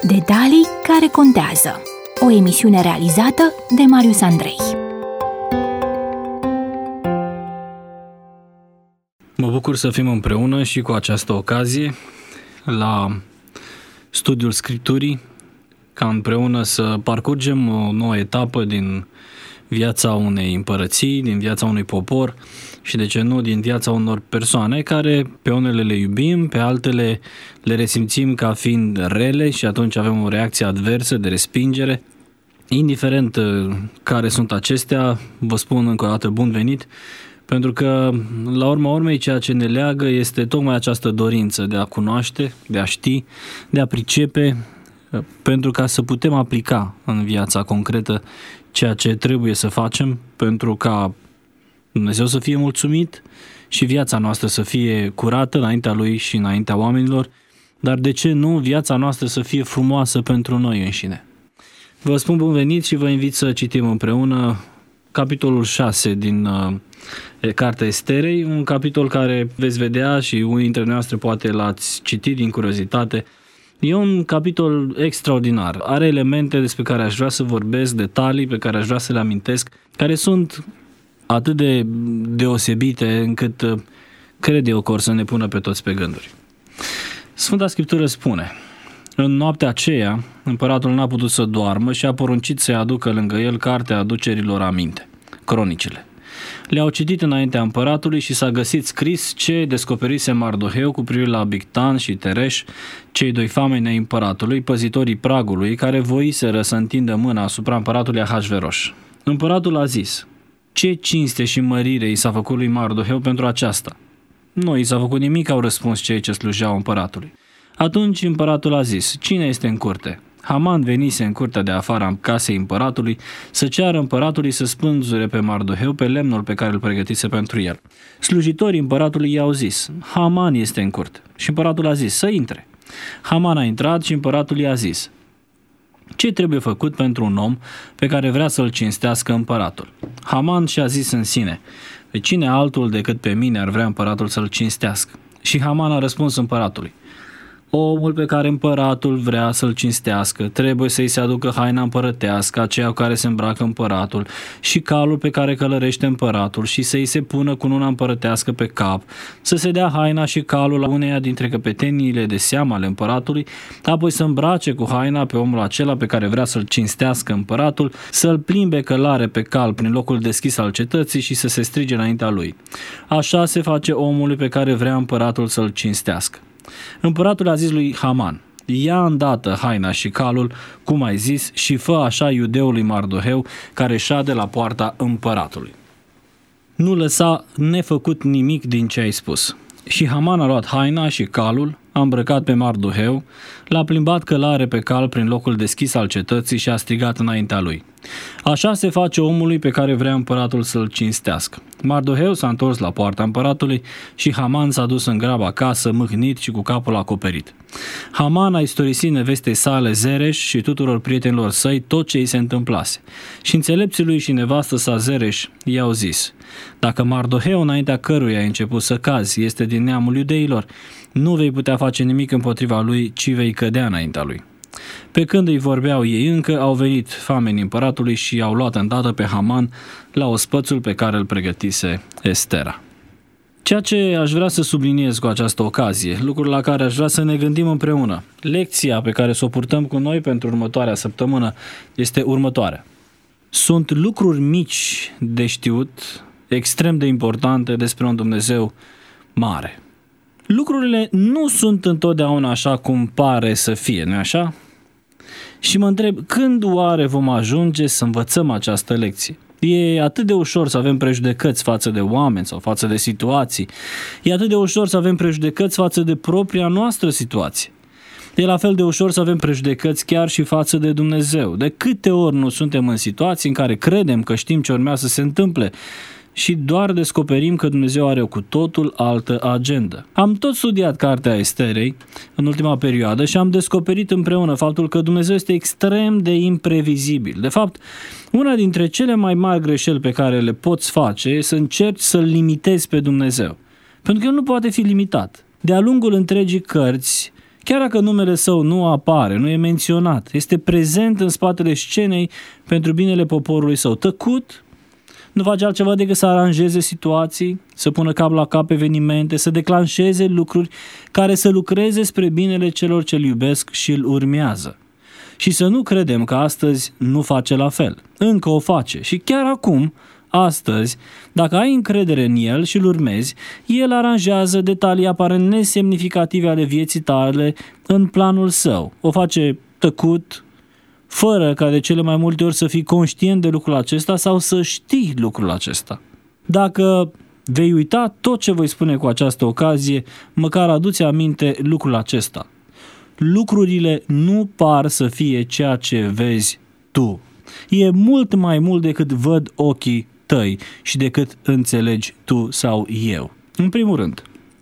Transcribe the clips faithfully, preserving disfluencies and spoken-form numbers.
Detalii care contează. O emisiune realizată de Marius Andrei. Mă bucur să fim împreună și cu această ocazie la studiul Scripturii, ca împreună să parcurgem o nouă etapă din viața unei împărății, din viața unui popor și, de ce nu, din viața unor persoane care pe unele le iubim, pe altele le resimțim ca fiind rele și atunci avem o reacție adversă de respingere. Indiferent care sunt acestea, vă spun încă o dată bun venit, pentru că, la urma urmei, ceea ce ne leagă este tocmai această dorință de a cunoaște, de a ști, de a pricepe, pentru ca să putem aplica în viața concretă ceea ce trebuie să facem pentru ca Dumnezeu să fie mulțumit și viața noastră să fie curată înaintea Lui și înaintea oamenilor, dar de ce nu viața noastră să fie frumoasă pentru noi înșine. Vă spun bun venit și vă invit să citim împreună capitolul șase din uh, Cartea Esterei, un capitol care veți vedea și unii dintre noastre poate l-ați citit din curiozitate. E un capitol extraordinar, are elemente despre care aș vrea să vorbesc, detalii pe care aș vrea să le amintesc, care sunt atât de deosebite încât cred eu că or să ne pună pe toți pe gânduri. Sfânta Scriptură spune: în noaptea aceea, împăratul n-a putut să doarmă și a poruncit să-i aducă lângă el cartea aducerilor aminte, cronicile. Le-au citit înaintea împăratului și s-a găsit scris ce descoperise Mardoheu cu privire la Bigtan și Tereș, cei doi fameni ai împăratului, păzitorii pragului, care voiseră să întindă mâna asupra împăratului Ahasveros. Împăratul a zis: ce cinste și mărire i s-a făcut lui Mardoheu pentru aceasta? Nu i s-a făcut nimic, au răspuns cei ce slujeau împăratului. Atunci împăratul a zis: cine este în curte? Haman venise în curtea de afară a casei împăratului să ceară împăratului să spânzure pe Mardoheu pe lemnul pe care îl pregătise pentru el. Slujitorii împăratului i-au zis: Haman este în curte. Și împăratul a zis: să intre. Haman a intrat și împăratul i-a zis: ce trebuie făcut pentru un om pe care vrea să-l cinstească împăratul? Haman și-a zis în sine: pe cine altul decât pe mine ar vrea împăratul să-l cinstească? Și Haman a răspuns împăratului: omul pe care împăratul vrea să-l cinstească trebuie să-i se aducă haina împărătească, aceea cu care se îmbracă împăratul, și calul pe care călărește împăratul, și să-i se pună cununa împărătească pe cap, să se dea haina și calul la uneia dintre căpeteniile de seamă ale împăratului, apoi să îmbrace cu haina pe omul acela pe care vrea să-l cinstească împăratul, să-l plimbe călare pe cal prin locul deschis al cetății și să se strige înaintea lui: așa se face omului pe care vrea împăratul să-l cinstească. Împăratul a zis lui Haman: ia îndată haina și calul, cum ai zis, și fă așa iudeului Mardoheu, care șade la poarta împăratului. Nu lăsa nefăcut nimic din ce ai spus. Și Haman a luat haina și calul, a îmbrăcat pe Mardoheu, l-a plimbat călare pe cal prin locul deschis al cetății și a strigat înaintea lui: așa se face omului pe care vrea împăratul să-l cinstească. Mardoheu s-a întors la poarta împăratului și Haman s-a dus în grabă acasă, mâhnit și cu capul acoperit. Haman a istorisit nevestei sale Zereș și tuturor prietenilor săi tot ce îi se întâmplase. Și înțelepții lui și nevastă sa Zereș i-au zis: dacă Mardoheu, înaintea căruia ai început să cazi, este din neamul iudeilor, nu vei putea face nimic împotriva lui, ci vei cădea înaintea lui. Pe când îi vorbeau ei încă, au venit famenii împăratului și i-au luat îndată pe Haman la ospățul pe care îl pregătise Estera. Ceea ce aș vrea să subliniez cu această ocazie, lucrul la care aș vrea să ne gândim împreună, lecția pe care să o purtăm cu noi pentru următoarea săptămână, este următoarea. Sunt lucruri mici de știut, extrem de importante despre un Dumnezeu mare. Lucrurile nu sunt întotdeauna așa cum pare să fie, nu-i așa? Și mă întreb, când oare vom ajunge să învățăm această lecție? E atât de ușor să avem prejudecăți față de oameni sau față de situații. E atât de ușor să avem prejudecăți față de propria noastră situație. E la fel de ușor să avem prejudecăți chiar și față de Dumnezeu. De câte ori nu suntem în situații în care credem că știm ce urmează să se întâmple și doar descoperim că Dumnezeu are o cu totul altă agendă. Am tot studiat Cartea Esterei în ultima perioadă și am descoperit împreună faptul că Dumnezeu este extrem de imprevizibil. De fapt, una dintre cele mai mari greșeli pe care le poți face e să încerci să-L limitezi pe Dumnezeu. Pentru că El nu poate fi limitat. De-a lungul întregii cărți, Chiar dacă numele său nu apare, nu e menționat, este prezent în spatele scenei pentru binele poporului său. Tăcut, nu face altceva decât să aranjeze situații, să pună cap la cap evenimente, să declanșeze lucruri care să lucreze spre binele celor ce îl iubesc și îl urmează. Și să nu credem că astăzi nu face la fel. Încă o face și chiar acum, astăzi, dacă ai încredere în el și îl urmezi, el aranjează detalii aparent nesemnificative ale vieții tale în planul său. O face tăcut, fără ca de cele mai multe ori să fii conștient de lucrul acesta sau să știi lucrul acesta. Dacă vei uita tot ce voi spune cu această ocazie, măcar adu-ți aminte lucrul acesta. Lucrurile nu par să fie ceea ce vezi tu. E mult mai mult decât văd ochii tăi și decât înțelegi tu sau eu. În primul rând,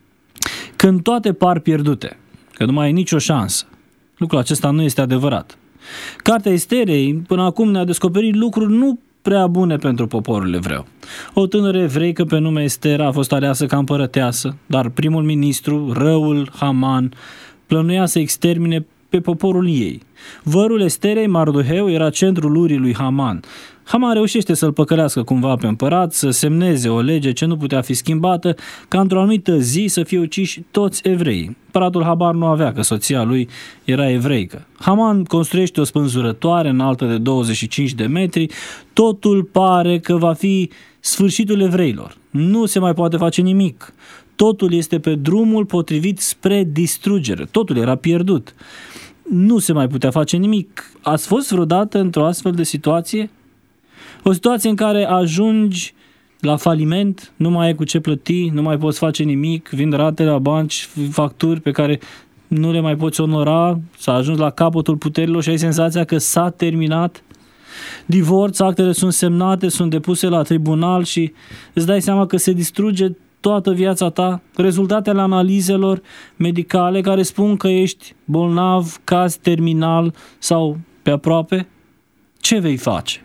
când toate par pierdute, că nu mai ai nicio șansă, lucrul acesta nu este adevărat. Cartea Esterei până acum ne-a descoperit lucruri nu prea bune pentru poporul evreu. O tânără evreică pe nume Estera a fost aleasă ca împărăteasă, dar primul ministru, răul Haman, plănuia să extermine pe poporul ei. Vărul Esterei, Mardoheu, era centrul urii lui Haman. Haman reușește să-l păcălească cumva pe împărat, să semneze o lege ce nu putea fi schimbată, ca într-o anumită zi să fie uciși toți evreii. Împăratul habar nu avea că soția lui era evreică. Haman construiește o spânzurătoare înaltă de douăzeci și cinci de metri. Totul pare că va fi sfârșitul evreilor. Nu se mai poate face nimic. Totul este pe drumul potrivit spre distrugere. Totul era pierdut. Nu se mai putea face nimic. Ați fost vreodată într-o astfel de situație? O situație în care ajungi la faliment, nu mai ai cu ce plăti, nu mai poți face nimic, vin rate la bănci, facturi pe care nu le mai poți onora, s-a ajuns la capătul puterilor și ai senzația că s-a terminat. Divorț, actele sunt semnate, sunt depuse la tribunal și îți dai seama că se distruge toată viața ta, rezultatele analizelor medicale care spun că ești bolnav, caz terminal sau pe aproape. Ce vei face?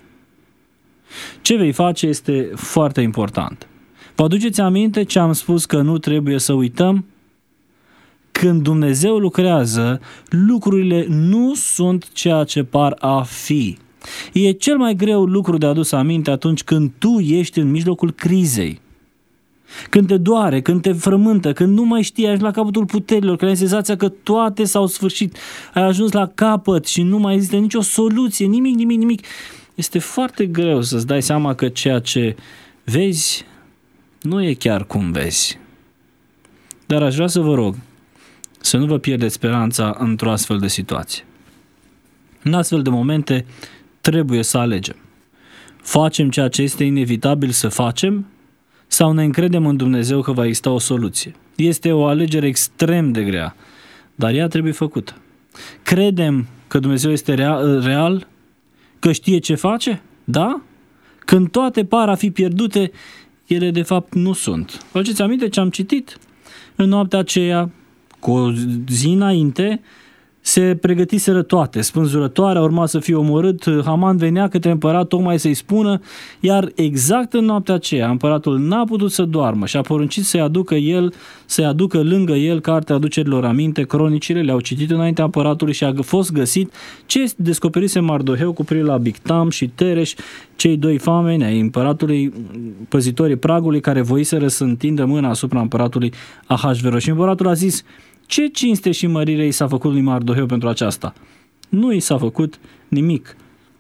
Ce vei face este foarte important. Vă aduceți aminte ce am spus că nu trebuie să uităm? Când Dumnezeu lucrează, lucrurile nu sunt ceea ce par a fi. E cel mai greu lucru de adus aminte atunci când tu ești în mijlocul crizei. Când te doare, când te frământă, când nu mai știi, ajungi la capătul puterilor, când ai senzația că toate s-au sfârșit, ai ajuns la capăt și nu mai există nicio soluție, nimic, nimic, nimic. Este foarte greu să-ți dai seama că ceea ce vezi nu e chiar cum vezi. Dar aș vrea să vă rog să nu vă pierdeți speranța într-o astfel de situație. În astfel de momente trebuie să alegem. Facem ceea ce este inevitabil să facem sau ne încredem în Dumnezeu că va exista o soluție. Este o alegere extrem de grea, dar ea trebuie făcută. Credem că Dumnezeu este real, că știe ce face? Da? Când toate par a fi pierdute, ele de fapt nu sunt. Vă aduceți aminte ce am citit? În noaptea aceea, cu o zi înainte, se pregătiseră toate. Spânzurătoarea urma să fie omorât, Haman venea către împărat tocmai să-i spună, iar exact în noaptea aceea împăratul n-a putut să doarmă și a poruncit să-i aducă el, să-i aducă lângă el cartea aducerilor aminte, cronicile, le-au citit înaintea împăratului și a fost găsit ce descoperise Mardoheu cu privire la Bictam și Tereș, cei doi fameni ai împăratului, păzitorii pragului, care voiseră să întindă mâna asupra împăratului Ahasveros. Și împăratul a zis: ce cinste și mărire i s-a făcut lui Mardoheu pentru aceasta? Nu i s-a făcut nimic,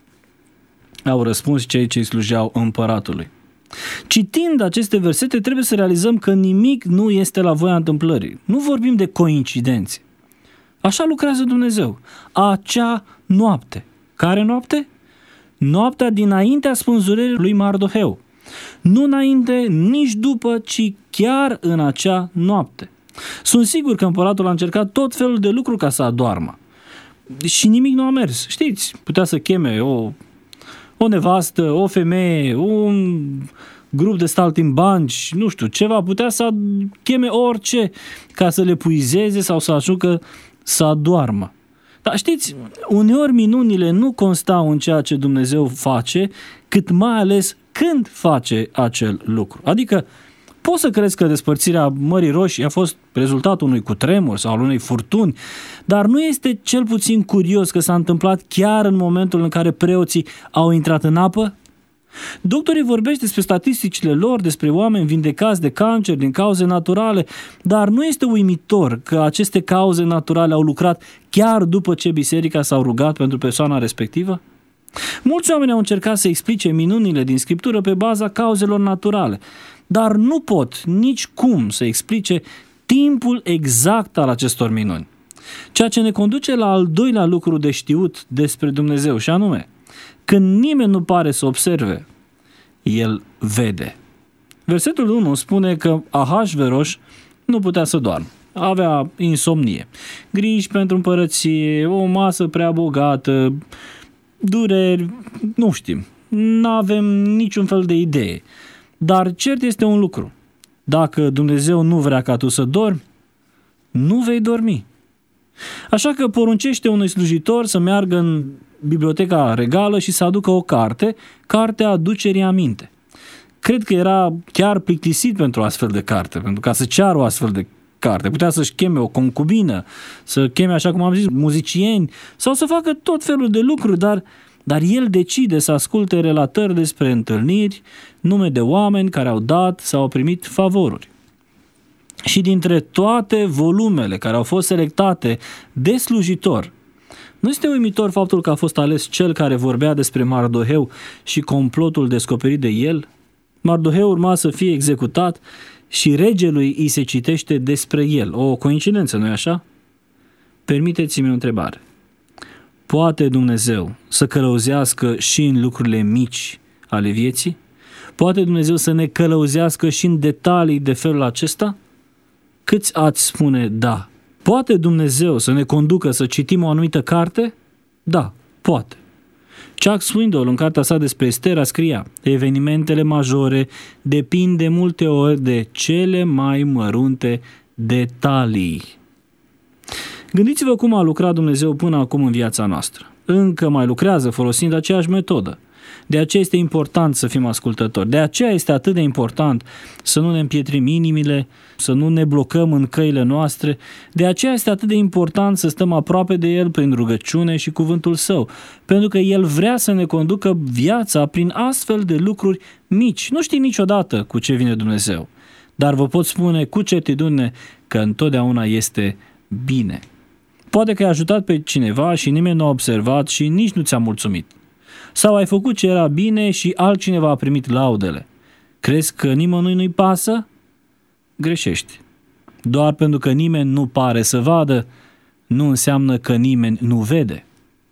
au răspuns cei ce îi slujeau împăratului. Citind aceste versete, trebuie să realizăm că nimic nu este la voia întâmplării. Nu vorbim de coincidențe. Așa lucrează Dumnezeu. Acea noapte. Care noapte? Noaptea dinaintea spânzurării lui Mardoheu. Nu înainte, nici după, ci chiar în acea noapte. Sunt sigur că împăratul a încercat tot felul de lucruri ca să adoarmă. Și nimic nu a mers. Știți, putea să cheme o, o nevastă, o femeie, un grup de saltimbanci, nu știu, ceva, putea să cheme orice ca să le puizeze sau să ajungă să adoarmă. Dar știți, uneori minunile nu constau în ceea ce Dumnezeu face, cât mai ales când face acel lucru. Adică Poți să crezi că despărțirea Mării Roșii a fost rezultatul unui cutremur sau al unei furtuni, dar nu este cel puțin curios că s-a întâmplat chiar în momentul în care preoții au intrat în apă? Doctorii vorbesc despre statisticile lor, despre oameni vindecați de cancer din cauze naturale, dar nu este uimitor că aceste cauze naturale au lucrat chiar după ce biserica s-a rugat pentru persoana respectivă? Mulți oameni au încercat să explice minunile din Scriptură pe baza cauzelor naturale, dar nu pot nici cum să explice timpul exact al acestor minuni. Ceea ce ne conduce la al doilea lucru de știut despre Dumnezeu, și anume, când nimeni nu pare să observe, El vede. Versetul unu spune că Ahasveros nu putea să doarmă. Avea insomnie, griji pentru împărăție, o masă prea bogată, dureri, nu știm, nu avem niciun fel de idee. Dar cert este un lucru. Dacă Dumnezeu nu vrea ca tu să dormi, nu vei dormi. Așa că poruncește unui slujitor să meargă în biblioteca regală și să aducă o carte, cartea aducerii aminte. Cred că era chiar plictisit pentru o astfel de carte, pentru ca să ceară o astfel de carte. Putea să-și cheme o concubină, să cheme, așa cum am zis, muzicieni sau să facă tot felul de lucruri, dar, dar el decide să asculte relatări despre întâlniri, nume de oameni care au dat sau au primit favoruri. Și dintre toate volumele care au fost selectate de slujitor, nu este uimitor faptul că a fost ales cel care vorbea despre Mardoheu și complotul descoperit de el? Mardoheu urma să fie executat și regelui îi se citește despre el. O coincidență, nu-i așa? Permiteți-mi o întrebare. Poate Dumnezeu să călăuzească și în lucrurile mici ale vieții? Poate Dumnezeu să ne călăuzească și în detalii de felul acesta? Câți ați spune da? Poate Dumnezeu să ne conducă să citim o anumită carte? Da, poate. Chuck Swindoll, în cartea sa despre Estera, scria: evenimentele majore depind de multe ori de cele mai mărunte detalii. Gândiți-vă cum a lucrat Dumnezeu până acum în viața noastră. Încă mai lucrează folosind aceeași metodă. De aceea este important să fim ascultători. De aceea este atât de important să nu ne împietrim inimile, să nu ne blocăm în căile noastre. De aceea este atât de important să stăm aproape de El prin rugăciune și cuvântul Său. Pentru că El vrea să ne conducă viața prin astfel de lucruri mici. Nu știi niciodată cu ce vine Dumnezeu, dar vă pot spune cu certitudine că întotdeauna este bine. Poate că ai ajutat pe cineva și nimeni nu a observat și nici nu ți-a mulțumit. Sau ai făcut ce era bine și altcineva a primit laudele. Crezi că nimănui nu-i pasă? Greșești. Doar pentru că nimeni nu pare să vadă, nu înseamnă că nimeni nu vede.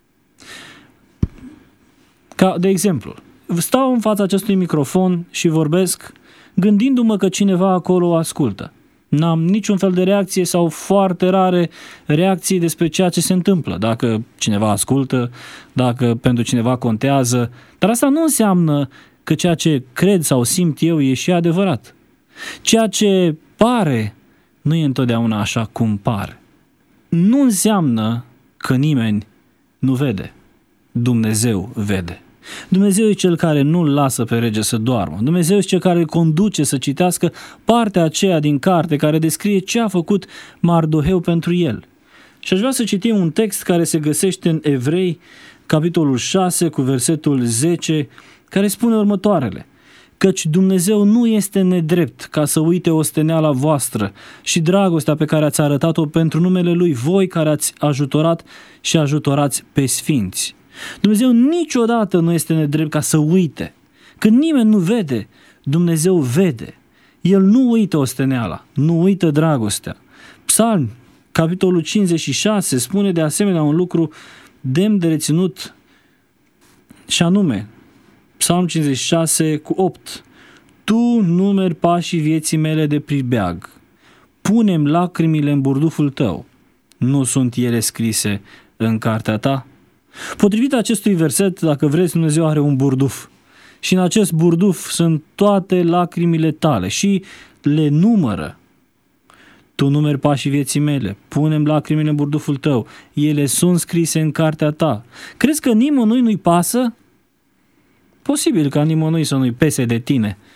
Ca de exemplu, stau în fața acestui microfon și vorbesc gândindu-mă că cineva acolo o ascultă. N-am niciun fel de reacție sau foarte rare reacții despre ceea ce se întâmplă, dacă cineva ascultă, dacă pentru cineva contează, dar asta nu înseamnă că ceea ce cred sau simt eu e și adevărat. Ceea ce pare nu e întotdeauna așa cum pare. Nu înseamnă că nimeni nu vede. Dumnezeu vede. Dumnezeu e cel care nu-l lasă pe rege să doarmă. Dumnezeu e cel care îl conduce să citească partea aceea din carte care descrie ce a făcut Mardoheu pentru el. Și aș vrea să citim un text care se găsește în Evrei, capitolul șase, cu versetul zece, care spune următoarele: căci Dumnezeu nu este nedrept ca să uite osteneala voastră și dragostea pe care ați arătat-o pentru numele Lui, voi care ați ajutorat și ajutorați pe sfinți. Dumnezeu niciodată nu este nedrept ca să uite. Când nimeni nu vede, Dumnezeu vede. El nu uită osteneala, nu uită dragostea. Psalm, capitolul cincizeci și șase, spune de asemenea un lucru demn de reținut, și anume, Psalm cincizeci și șase cu opt: Tu numeri pașii vieții mele de pribeag, pune-mi lacrimile în burduful tău, nu sunt ele scrise în cartea ta? Potrivit acestui verset, dacă vreți, Dumnezeu are un burduf și în acest burduf sunt toate lacrimile tale și le numără. Tu numeri pașii vieții mele, pune-mi lacrimile în burduful tău, ele sunt scrise în cartea ta. Crezi că nimănui nu-i pasă? Posibil ca nimănui să nu-i pese de tine,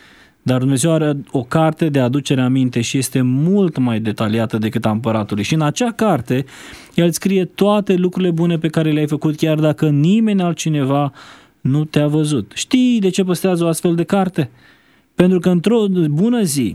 Dar Dumnezeu are o carte de aducere aminte și este mult mai detaliată decât a împăratului. Și în acea carte, el scrie toate lucrurile bune pe care le-ai făcut, chiar dacă nimeni altcineva nu te-a văzut. Știi de ce păstrează o astfel de carte? Pentru că într-o bună zi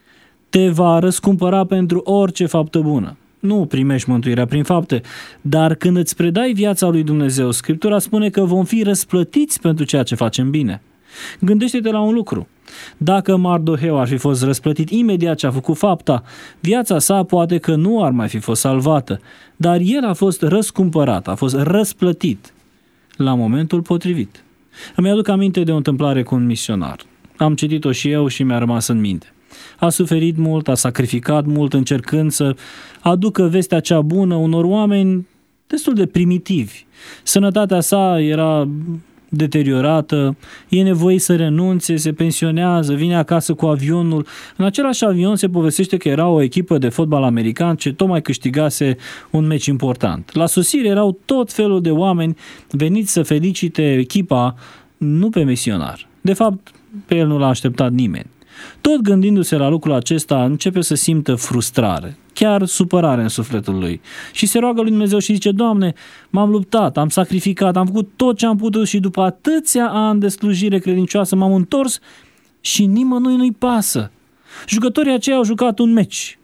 te va răscumpăra pentru orice faptă bună. Nu primești mântuirea prin fapte, dar când îți predai viața lui Dumnezeu, Scriptura spune că vom fi răsplătiți pentru ceea ce facem bine. Gândește-te la un lucru. Dacă Mardoheu ar fi fost răsplătit imediat ce a făcut fapta, viața sa poate că nu ar mai fi fost salvată, dar el a fost răscumpărat, a fost răsplătit la momentul potrivit. Îmi aduc aminte de o întâmplare cu un misionar. Am citit-o și eu și mi-a rămas în minte. A suferit mult, a sacrificat mult încercând să aducă vestea cea bună unor oameni destul de primitivi. Sănătatea sa era deteriorată, e nevoie să renunțe, se pensionează, vine acasă cu avionul. În același avion se povestește că era o echipă de fotbal american ce tocmai câștigase un meci important. La sosire erau tot felul de oameni veniți să felicite echipa, nu pe misionar. De fapt, pe el nu l-a așteptat nimeni. Tot gândindu-se la lucrul acesta, începe să simtă frustrare, chiar supărare în sufletul lui. Și se roagă lui Dumnezeu și zice: Doamne, m-am luptat, am sacrificat, am făcut tot ce am putut și după atâția ani de slujire credincioasă m-am întors și nimănui nu-i pasă. Jucătorii aceia au jucat un meci.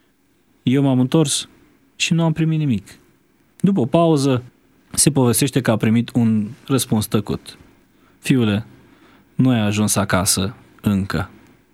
Eu m-am întors și nu am primit nimic. După o pauză, se povestește că a primit un răspuns tăcut: Fiule, nu ai ajuns acasă încă.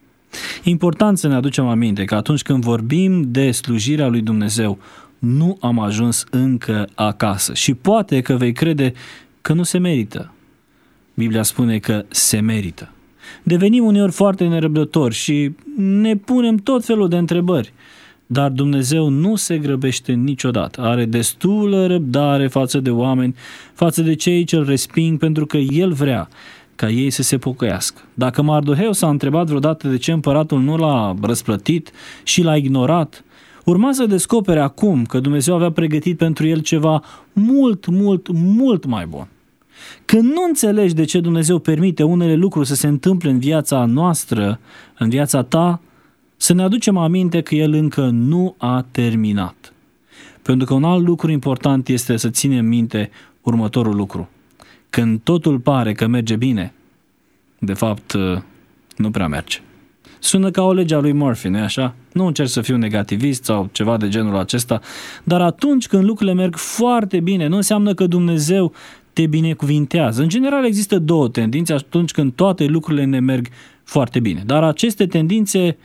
E important să ne aducem aminte că atunci când vorbim de slujirea lui Dumnezeu, nu am ajuns încă acasă și poate că vei crede că nu se merită. Biblia spune că se merită. Devenim uneori foarte nerăbdători și ne punem tot felul de întrebări, dar Dumnezeu nu se grăbește niciodată. Are destulă răbdare față de oameni, față de cei ce îl resping, pentru că El vrea ca ei să se pocăiască. Dacă Mardoheu s-a întrebat vreodată de ce împăratul nu l-a răsplătit și l-a ignorat, urma să descopere acum că Dumnezeu avea pregătit pentru el ceva mult, mult, mult mai bun. Când nu înțelegi de ce Dumnezeu permite unele lucruri să se întâmple în viața noastră, în viața ta, să ne aducem aminte că El încă nu a terminat. Pentru că un alt lucru important este să ținem minte următorul lucru. Când totul pare că merge bine, de fapt nu prea merge. Sună ca o lege a lui Murphy, nu-i așa? Nu încerc să fiu negativist sau ceva de genul acesta, dar atunci când lucrurile merg foarte bine, nu înseamnă că Dumnezeu te binecuvintează. În general există două tendințe atunci când toate lucrurile ne merg foarte bine, dar aceste tendințe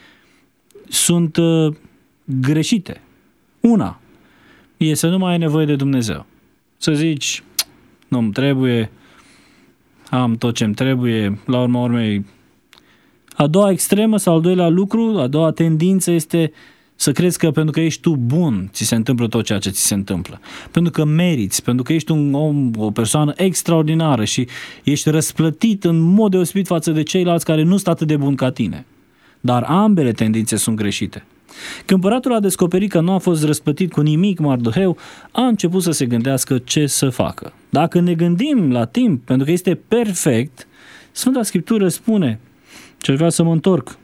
sunt uh, greșite. Una e să nu mai ai nevoie de Dumnezeu. Să zici: nu-mi trebuie, am tot ce-mi trebuie, la urma urmei. A doua extremă sau al doilea lucru, a doua tendință este să crezi că pentru că ești tu bun, ți se întâmplă tot ceea ce ți se întâmplă. Pentru că meriți, pentru că ești un om, o persoană extraordinară și ești răsplătit în mod deosebit față de ceilalți care nu sunt atât de buni ca tine. Dar ambele tendințe sunt greșite. Când împăratul a descoperit că nu a fost răsplătit cu nimic Mardoheu, a început să se gândească ce să facă. Dacă ne gândim la timp, pentru că este perfect, Sfânta Scriptură spune, ce vreau să mă întorc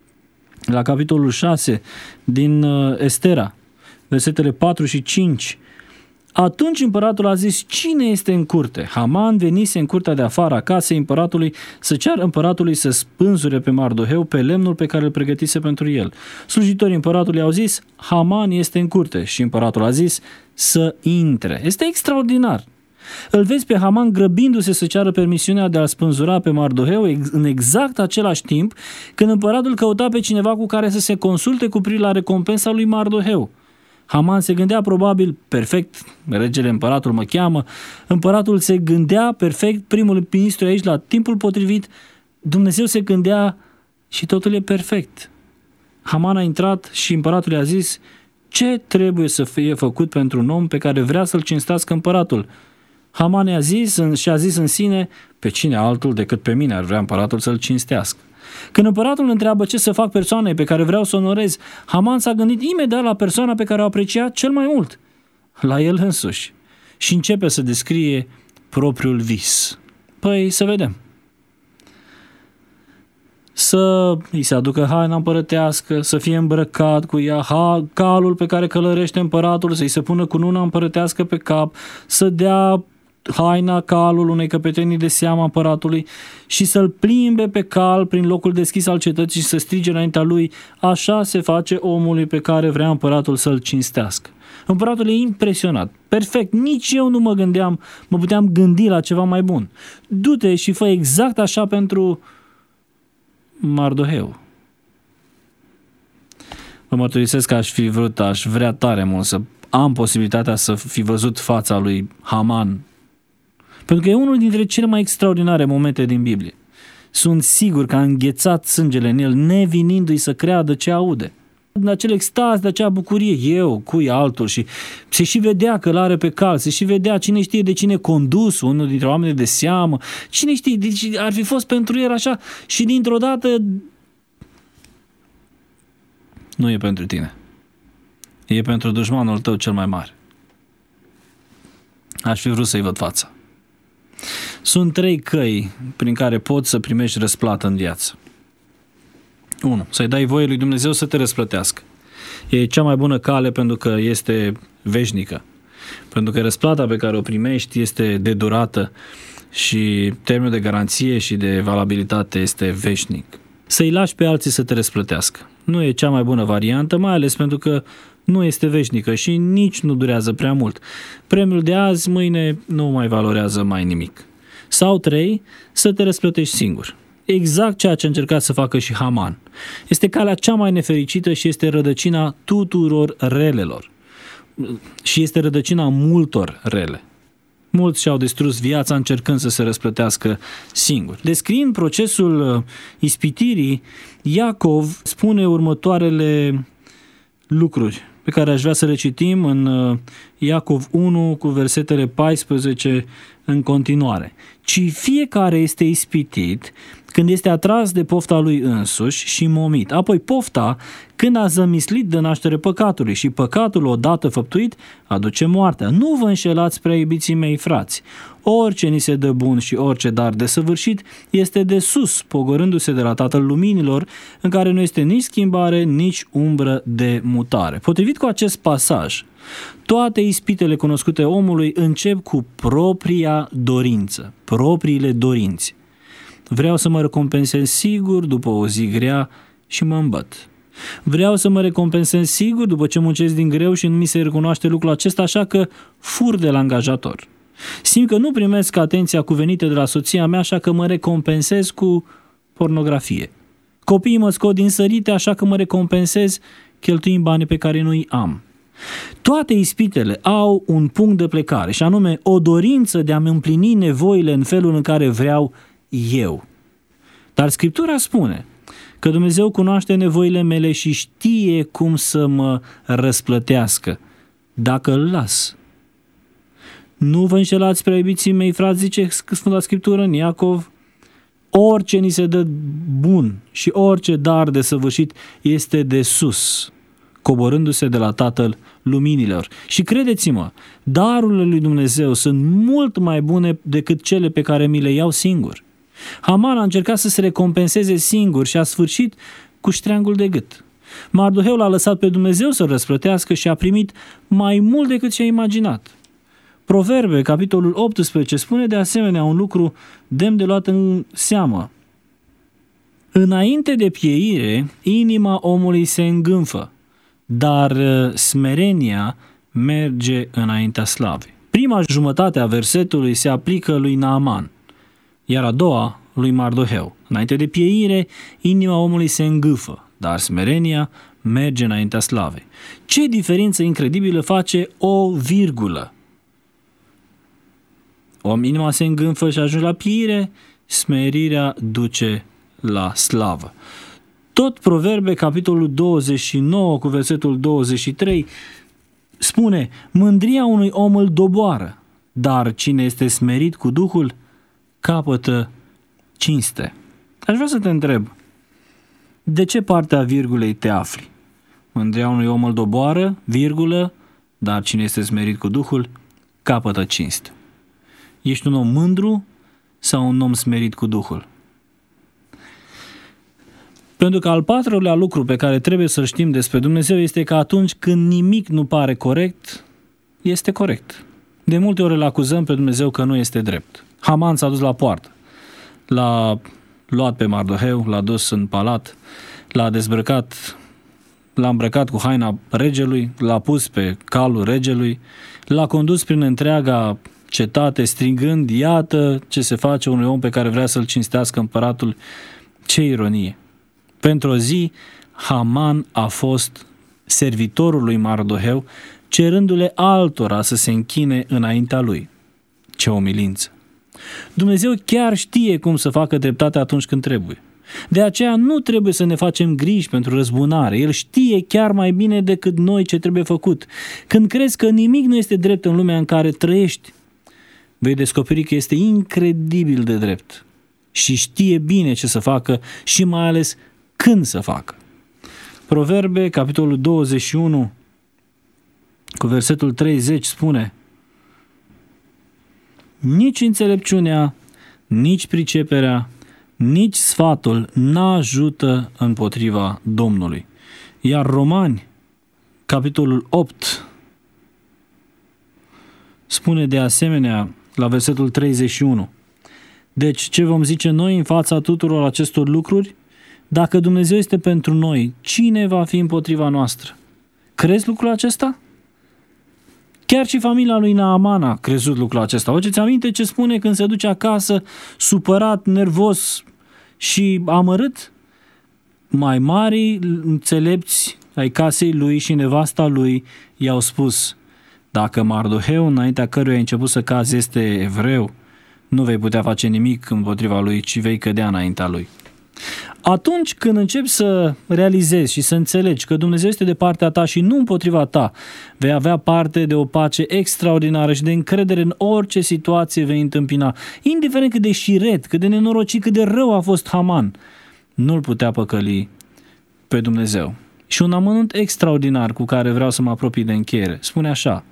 la capitolul șase din Estera, versetele patru și cinci. Atunci împăratul a zis: cine este în curte? Haman venise în curtea de afară a casei împăratului să ceară împăratului să spânzure pe Mardoheu pe lemnul pe care îl pregătise pentru el. Slujitorii împăratului au zis: Haman este în curte, și împăratul a zis să intre. Este extraordinar. Îl vezi pe Haman grăbindu-se să ceară permisiunea de a spânzura pe Mardoheu în exact același timp când împăratul căuta pe cineva cu care să se consulte cu privire la recompensa lui Mardoheu. Haman se gândea probabil perfect, regele împăratul mă cheamă, împăratul se gândea perfect, primul ministru aici la timpul potrivit, Dumnezeu se gândea și totul e perfect. Haman a intrat și împăratul i-a zis: ce trebuie să fie făcut pentru un om pe care vrea să-l cinstească împăratul? Haman i-a zis și a zis în sine: pe cine altul decât pe mine ar vrea împăratul să-l cinstească? Când împăratul îl întreabă ce să fac persoanei pe care vreau să o onorez, Haman s-a gândit imediat la persoana pe care o aprecia cel mai mult, la el însuși, și începe să descrie propriul vis. Păi să vedem. să îi se aducă haina împărătească, să fie îmbrăcat cu ea, ha, calul pe care călărește împăratul, să-i se pună cununa împărătească pe cap, să dea haina, calul unei căpetenii de seamă împăratului și să-l plimbe pe cal prin locul deschis al cetății și să strige înaintea lui: așa se face omului pe care vrea împăratul să-l cinstească. Împăratul e impresionat. Perfect, nici eu nu mă gândeam, mă puteam gândi la ceva mai bun. Du-te și fă exact așa pentru Mardoheu. Vă mărturisesc că aș fi vrut, aș vrea tare mult să am posibilitatea să fi văzut fața lui Haman, pentru că e unul dintre cele mai extraordinare momente din Biblie. Sunt sigur că a înghețat sângele în el, nevinindu-i să creadă ce aude. În acel extaz, de acea bucurie, eu, cui altul, și se și vedea că l-are pe cal, se și vedea cine știe de cine condus, unul dintre oamenii de seamă, cine știe, deci ar fi fost pentru el așa și dintr-o dată nu e pentru tine. E pentru dușmanul tău cel mai mare. Aș fi vrut să-i văd fața. Sunt trei căi prin care poți să primești răsplată în viață. unu. Să-i dai voie lui Dumnezeu să te răsplătească. E cea mai bună cale pentru că este veșnică. Pentru că răsplata pe care o primești este de durată și termenul de garanție și de valabilitate este veșnic. Să-i lași pe alții să te răsplătească. Nu e cea mai bună variantă, mai ales pentru că nu este veșnică și nici nu durează prea mult. Premiul de azi, mâine nu mai valorează mai nimic. Sau trei, să te răsplătești singur. Exact ceea ce a încercat să facă și Haman. Este calea cea mai nefericită și este rădăcina tuturor relelor. Și este rădăcina multor rele. Mulți și-au distrus viața încercând să se răsplătească singuri. Descriind procesul ispitirii, Iacov spune următoarele lucruri pe care aș vrea să le citim în Iacov unu cu versetele paisprezece în continuare. Ci fiecare este ispitit când este atras de pofta lui însuși și momit. Apoi pofta când a zămislit de naștere păcatului și păcatul odată făptuit aduce moartea. Nu vă înșelați, prea iubiții mei frați. Orice ni se dă bun și orice dar desăvârșit este de sus, pogorându-se de la Tatăl Luminilor, în care nu este nici schimbare, nici umbră de mutare. Potrivit cu acest pasaj, toate ispitele cunoscute omului încep cu propria dorință, propriile dorinți. Vreau să mă recompensez sigur după o zi grea și mă îmbăt. Vreau să mă recompensez sigur după ce muncesc din greu și nu mi se recunoaște lucrul acesta, așa că fur de la angajator. Simt că nu primesc atenția cuvenită de la soția mea, așa că mă recompensez cu pornografie. Copiii mă scot din sărite, așa că mă recompensez cheltuind banii pe care nu-i am. Toate ispitele au un punct de plecare, și anume o dorință de a-mi împlini nevoile în felul în care vreau eu. Dar Scriptura spune că Dumnezeu cunoaște nevoile mele și știe cum să mă răsplătească dacă îl las. Nu vă înșelați, prea iubiții mei frați, zice Sfânta Scriptură în Iacov, orice ni se dă bun și orice dar desăvârșit este de sus, coborându-se de la Tatăl Luminilor. Și credeți-mă, darurile lui Dumnezeu sunt mult mai bune decât cele pe care mi le iau singur. Haman a încercat să se recompenseze singur și a sfârșit cu ștreangul de gât. Mardoheu l-a lăsat pe Dumnezeu să-l răsplătească și a primit mai mult decât și-a imaginat. Proverbe, capitolul optsprezece, spune de asemenea un lucru demn de luat în seamă. Înainte de pieire, inima omului se îngânfă, dar smerenia merge înaintea slavei. Prima jumătate a versetului se aplică lui Naaman, iar a doua lui Mardoheu. Înainte de pieire, inima omului se îngâfă, dar smerenia merge înaintea slavei. Ce diferență incredibilă face o virgulă! O inima se îngânfă și ajunge la pieire, smerirea duce la slavă. Tot Proverbe, capitolul douăzeci și nouă, cu versetul douăzeci și trei, spune: mândria unui om îl doboară, dar cine este smerit cu Duhul capătă cinste. Aș vrea să te întreb, de ce parte a virgulei te afli? Mândria unui om îl doboară, virgulă, dar cine este smerit cu Duhul capătă cinste. Ești un om mândru sau un om smerit cu Duhul? Pentru că al patrulea lucru pe care trebuie să-l știm despre Dumnezeu este că atunci când nimic nu pare corect, este corect. De multe ori îl acuzăm pe Dumnezeu că nu este drept. Haman s-a dus la poartă, l-a luat pe Mardoheu, l-a dus în palat, l-a dezbrăcat, l-a îmbrăcat cu haina regelui, l-a pus pe calul regelui, l-a condus prin întreaga cetate strigând, iată ce se face unui om pe care vrea să-l cinstească împăratul. Ce ironie! Pentru o zi, Haman a fost servitorul lui Mardoheu, cerându-le altora să se închine înaintea lui. Ce umilință! Dumnezeu chiar știe cum să facă dreptate atunci când trebuie. De aceea nu trebuie să ne facem griji pentru răzbunare. El știe chiar mai bine decât noi ce trebuie făcut. Când crezi că nimic nu este drept în lumea în care trăiești, vei descoperi că este incredibil de drept și știe bine ce să facă și mai ales când să facă. Proverbe, capitolul douăzeci și unu, cu versetul treizeci spune: nici înțelepciunea, nici priceperea, nici sfatul n-ajută împotriva Domnului. Iar Romani, capitolul opt, spune de asemenea la versetul treizeci și unu: deci ce vom zice noi în fața tuturor acestor lucruri? Dacă Dumnezeu este pentru noi, cine va fi împotriva noastră? Crezi lucrul acesta? Chiar și familia lui Naaman a crezut lucrul acesta. Faceți aminte ce spune când se duce acasă, supărat, nervos și amărât? Mai mari înțelepți ai casei lui și nevasta lui i-au spus: dacă Mardoheu, înaintea căruia ai început să cazi, este evreu, nu vei putea face nimic împotriva lui, ci vei cădea înaintea lui. Atunci când începi să realizezi și să înțelegi că Dumnezeu este de partea ta și nu împotriva ta, vei avea parte de o pace extraordinară și de încredere în orice situație vei întâmpina. Indiferent cât de șiret, cât de nenorocit, cât de rău a fost Haman, nu-l putea păcăli pe Dumnezeu. Și un amănunt extraordinar cu care vreau să mă apropii de încheiere. Spune așa: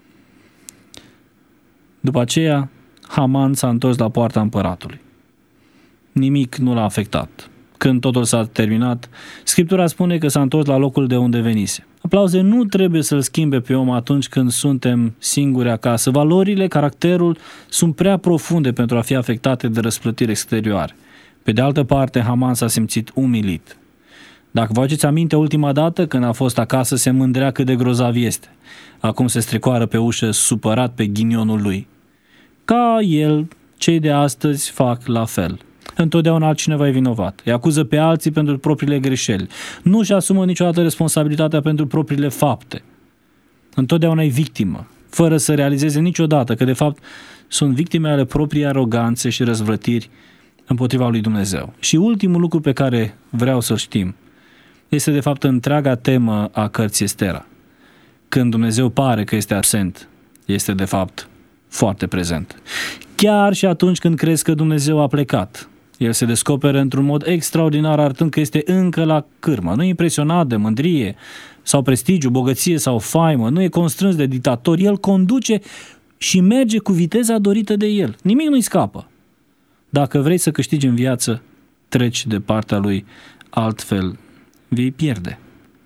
după aceea, Haman s-a întors la poarta împăratului. Nimic nu l-a afectat. Când totul s-a terminat, Scriptura spune că s-a întors la locul de unde venise. Aplauze nu trebuie să-l schimbe pe om atunci când suntem singuri acasă. Valorile, caracterul sunt prea profunde pentru a fi afectate de răsplătiri exterioare. Pe de altă parte, Haman s-a simțit umilit. Dacă vă aduceți aminte, ultima dată când a fost acasă se mândrea cât de grozav este. Acum se strecoară pe ușă supărat pe ghinionul lui. Ca el, cei de astăzi fac la fel. Întotdeauna altcineva e vinovat. Îi acuză pe alții pentru propriile greșeli. Nu își asumă niciodată responsabilitatea pentru propriile fapte. Întotdeauna e victimă, fără să realizeze niciodată că de fapt sunt victime ale proprii aroganțe și răzvrătiri împotriva lui Dumnezeu. Și ultimul lucru pe care vreau să-l știm este de fapt întreaga temă a cărții Estera. Când Dumnezeu pare că este absent, este de fapt foarte prezent. Chiar și atunci când crezi că Dumnezeu a plecat, El se descoperă într-un mod extraordinar, arătând că este încă la cârmă. Nu e impresionat de mândrie sau prestigiu, bogăție sau faimă, nu e constrâns de dictator. El conduce și merge cu viteza dorită de El. Nimic nu-i scapă. Dacă vrei să câștigi în viață, treci de partea Lui, altfel vei pierde.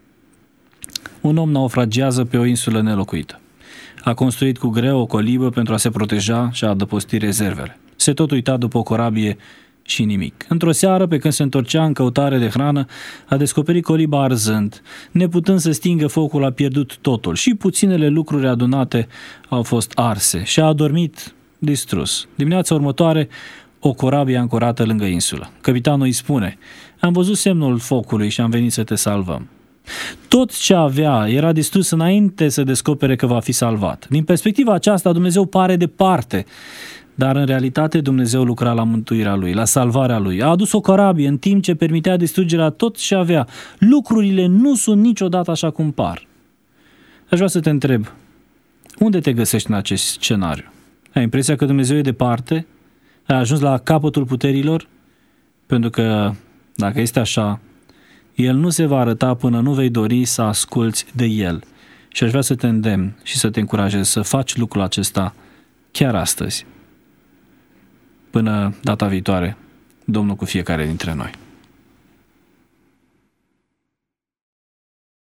Un om naufragiază pe o insulă nelocuită. A construit cu greu o colibă pentru a se proteja și a adăposti rezervele. Se tot uita după o corabie și nimic. Într-o seară, pe când se întorcea în căutare de hrană, a descoperit coliba arzând. Neputând să stingă focul, a pierdut totul și puținele lucruri adunate au fost arse și a adormit distrus. Dimineața următoare, o corabie ancorată lângă insulă. Capitanul îi spune: am văzut semnul focului și am venit să te salvăm. Tot ce avea era distrus înainte să descopere că va fi salvat. Din perspectiva aceasta, Dumnezeu pare departe, dar în realitate Dumnezeu lucra la mântuirea lui, la salvarea lui. A adus o corabie în timp ce permitea distrugerea tot ce avea. Lucrurile nu sunt niciodată așa cum par. Aș vrea să te întreb, unde te găsești în acest scenariu? Ai impresia că Dumnezeu e departe? Ai ajuns la capătul puterilor? Pentru că, dacă este așa, El nu se va arăta până nu vei dori să asculți de El. Și aș vrea să te îndemn și să te încurajez să faci lucrul acesta chiar astăzi. Până data viitoare, Domnul cu fiecare dintre noi.